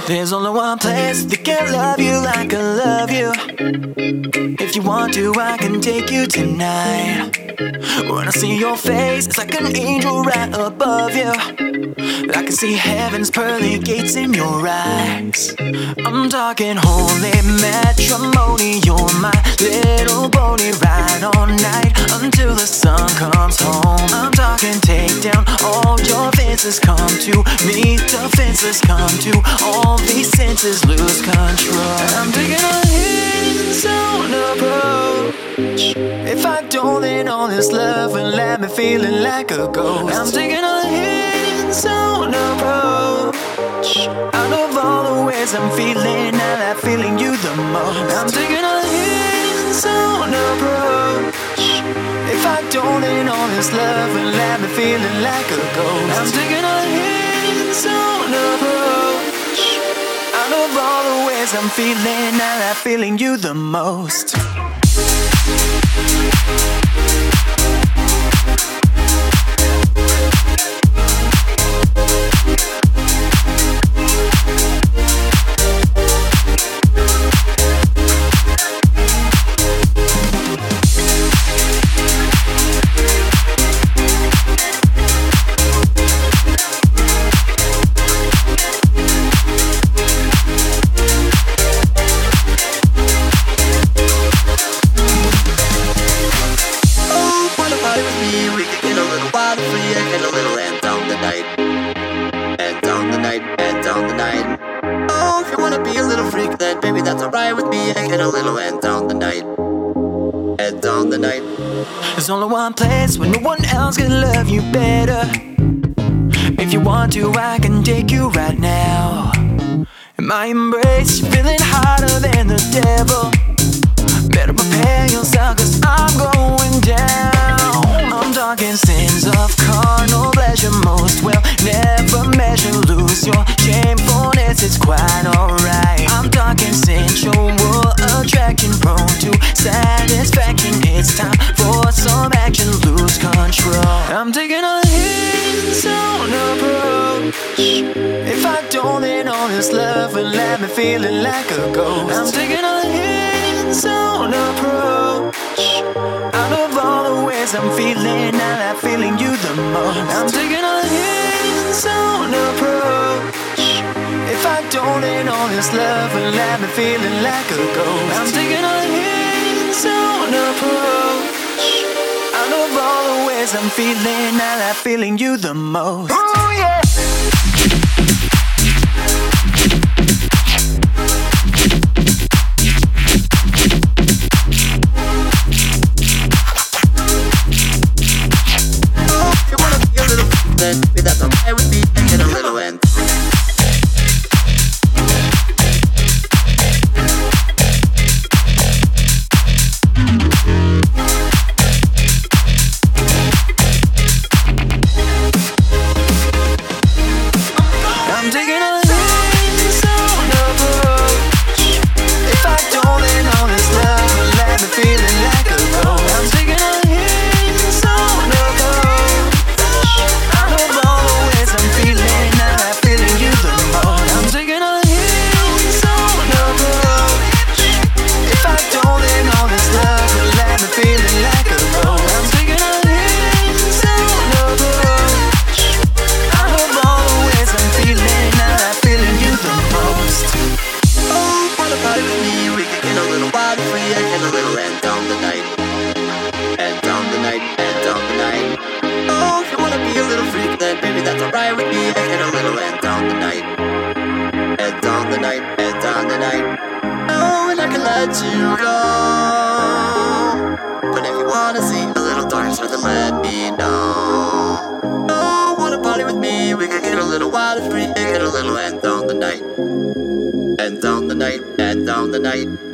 There's only one place that can love you like I love you. If you want to, I can take you tonight. When I see your face, it's like an angel right above you. I can see heaven's pearly gates in your eyes. I'm talking holy matrimony. You're my little pony, ride all night until the sun comes home. I'm talking take down all your fences, come to me, defenses come to all these senses, lose control. I'm taking a hands-on approach. If I don't, then all this love will let me feeling like a ghost. I'm taking a hands-on approach. Out of all the ways I'm feeling, I like feeling you the most. I'm taking a hands-on approach. If I don't, then all this love will let me feeling like a ghost. I'm taking a hands-on approach. Out of all the ways I'm feeling, I like feeling you the most. There's only one place where no one else can love you better. If you want to, I can take you right now. In my embrace, you're feeling hotter than the devil. Better prepare yourself, cause I'm going down. I'm talking sins of carnal pleasure, most will never measure. Lose your shamefulness, it's quite alright. I'm talking sensual attraction, prone to satisfaction. It's time for some action, lose control. I'm taking a hands-on approach. If I don't, then all this love will let me feeling like a ghost. I'm taking a hands-on approach. Out of all the ways I'm feeling, I like feeling you the most. I'm taking a hands-on approach. If I don't, then all this love will let me feeling like a ghost. I'm taking a hands-on approach. Out of all the ways I'm feeling, I like feeling you the most. Ooh, yeah. That's okay with me, and get a little end. I'm taking a hands-on approach. If I don't, then all this love will let me feeling like a ghost. I'm taking a hands-on approach. Out of all the ways I'm feeling, I like feeling you the most. I'm taking a hands-on approach. If I don't, then all this love will let me feeling like a ghost. I'm taking a hands-on approach. Out of all the ways I'm feeling, I like feeling you the most. Oh, wanna party with me? We can get a little wild and free and get a little end on the night. End on the night, end on the night. Oh, if you wanna be a little freak, then baby that's alright with me. And get a little end on the night. End on the night, end on the night. Oh, and I can let you go. But if you wanna see a little darker, then let me know. Oh, wanna party with me? We can get a little wild and free and get a little end on the night. End on the night, end on the night.